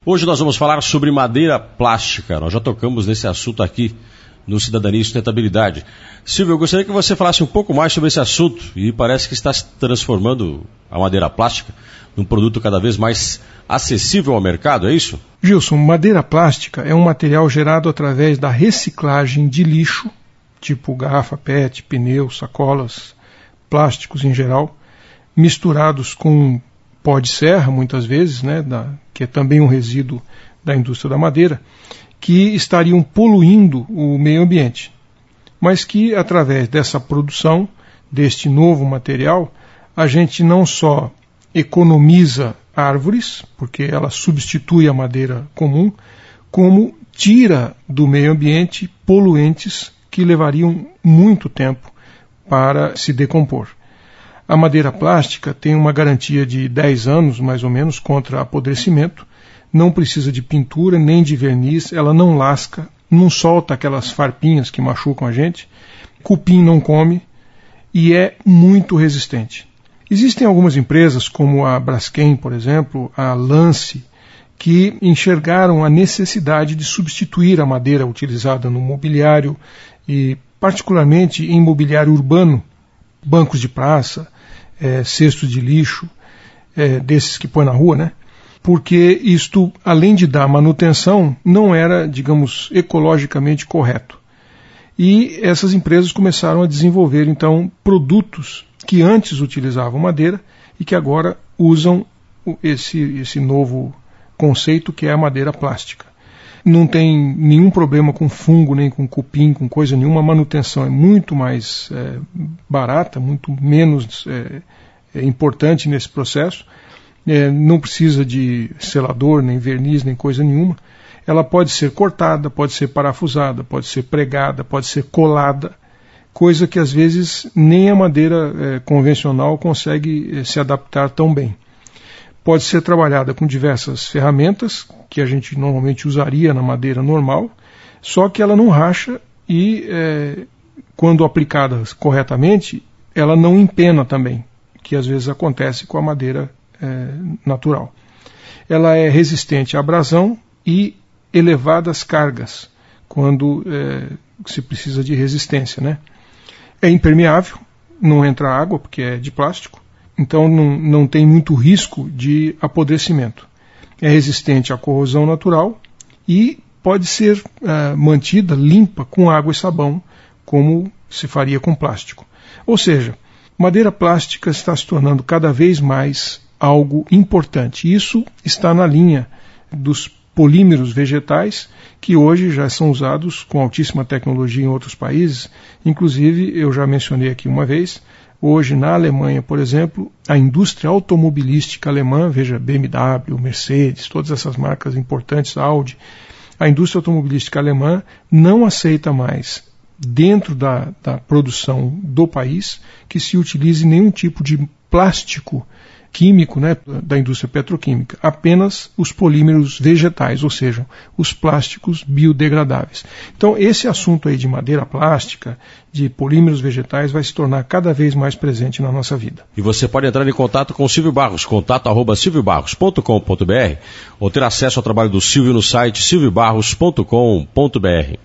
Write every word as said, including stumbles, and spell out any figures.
Hoje nós vamos falar sobre madeira plástica. Nós já tocamos nesse assunto aqui no Cidadania e Sustentabilidade. Silvio, eu gostaria que você falasse um pouco mais sobre esse assunto, e parece que está se transformando a madeira plástica num produto cada vez mais acessível ao mercado, é isso? Gilson, madeira plástica é um material gerado através da reciclagem de lixo, tipo garrafa P E T, pneus, sacolas, plásticos em geral, misturados com pó de serra, muitas vezes, né, da, que é também um resíduo da indústria da madeira, que estariam poluindo o meio ambiente, mas que através dessa produção, deste novo material, a gente não só economiza árvores, porque ela substitui a madeira comum, como tira do meio ambiente poluentes que levariam muito tempo para se decompor. A madeira plástica tem uma garantia de dez anos, mais ou menos, contra apodrecimento, não precisa de pintura nem de verniz, ela não lasca, não solta aquelas farpinhas que machucam a gente, cupim não come e é muito resistente. Existem algumas empresas, como a Braskem, por exemplo, a Lance, que enxergaram a necessidade de substituir a madeira utilizada no mobiliário e particularmente em mobiliário urbano, bancos de praça, é, cestos de lixo, é, desses que põe na rua, né? Porque isto, além de dar manutenção, não era, digamos, ecologicamente correto. E essas empresas começaram a desenvolver, então, produtos que antes utilizavam madeira e que agora usam esse, esse novo conceito que é a madeira plástica. Não tem nenhum problema com fungo, nem com cupim, com coisa nenhuma. A manutenção é muito mais é, barata, muito menos é, é importante nesse processo. É, não precisa de selador, nem verniz, nem coisa nenhuma. Ela pode ser cortada, pode ser parafusada, pode ser pregada, pode ser colada, coisa que às vezes nem a madeira é, convencional consegue é, se adaptar tão bem. Pode ser trabalhada com diversas ferramentas, que a gente normalmente usaria na madeira normal, só que ela não racha e, é, quando aplicada corretamente, ela não empena também, que às vezes acontece com a madeira É, natural. Ela é resistente à abrasão e elevadas cargas, quando é, se precisa de resistência, né? É impermeável, não entra água, porque é de plástico, então não, não tem muito risco de apodrecimento. É resistente à corrosão natural e pode ser é, mantida limpa com água e sabão, como se faria com plástico. Ou seja, madeira plástica está se tornando cada vez mais algo importante. Isso está na linha dos polímeros vegetais, que hoje já são usados com altíssima tecnologia em outros países. Inclusive, eu já mencionei aqui uma vez, hoje na Alemanha, por exemplo, a indústria automobilística alemã, veja, B M W, Mercedes, todas essas marcas importantes, Audi, a indústria automobilística alemã não aceita mais, dentro da, da produção do país, que se utilize nenhum tipo de plástico químico, né, da indústria petroquímica, apenas os polímeros vegetais, ou seja, os plásticos biodegradáveis. Então, esse assunto aí de madeira plástica, de polímeros vegetais, vai se tornar cada vez mais presente na nossa vida. E você pode entrar em contato com o Silvio Barros, contato arroba silvio barros ponto com ponto b r, ou ter acesso ao trabalho do Silvio no site silvio barros ponto com ponto b r.